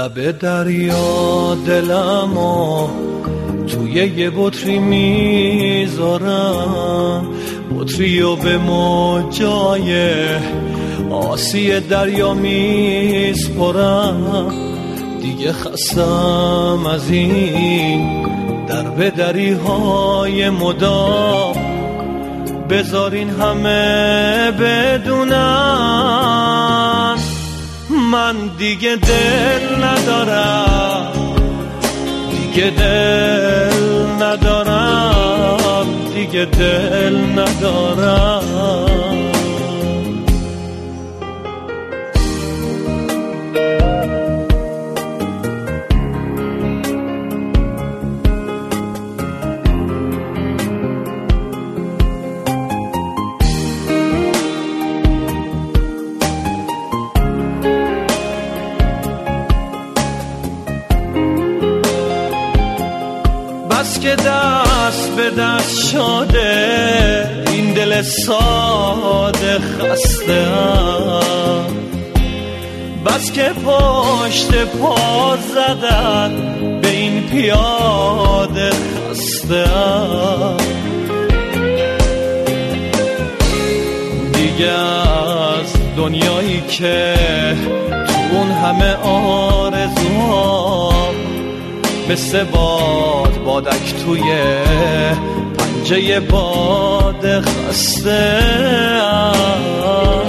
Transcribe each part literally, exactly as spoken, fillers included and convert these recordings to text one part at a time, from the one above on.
لب دریا دلمو توی یه بطری میذارم، بطریو به موجای آسی دریا میسپرم. دیگه خستم از این در به دری های مدام، بذارین همه بدونن من دیگه دل ندارم، دیگه دل ندارم، دیگه دل ندارم. بس که دست به دست شده این دل ساده خسته ام، بس که پشت پا زدن به این پیاده خسته ام. دیگه از دنیایی که تو اون همه آرزوام مثل باد بادک توی پنجه باد خسته ام.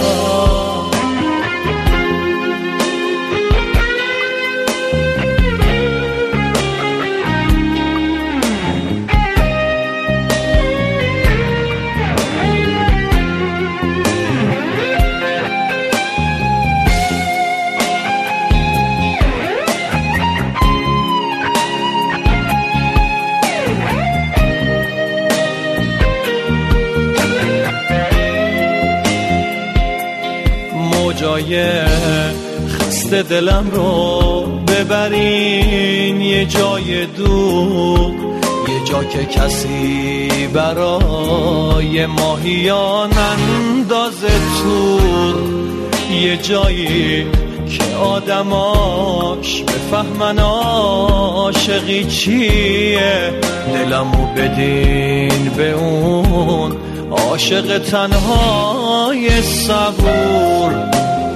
جای خسته دلم رو ببرین یه جای دور، یه جا که کسی برای ماهیان اندازه تور، یه جایی که آدماش بفهمن عاشقی چیه. دلمو بدین به اون عاشق تنهای صبور،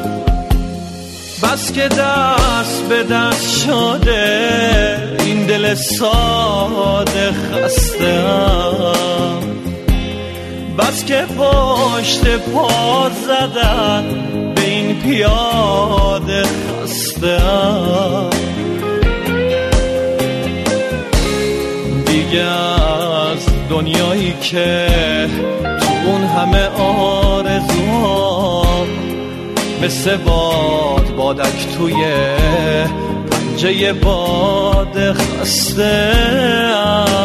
بس که دست به دست شده این دل ساده خسته ام، بس که پشت پا زدن به این پیاده خسته ام. دیگه از دنیایی که تو اون همه آرزوام مثل باد بادک توی پنجه باد خسته ام.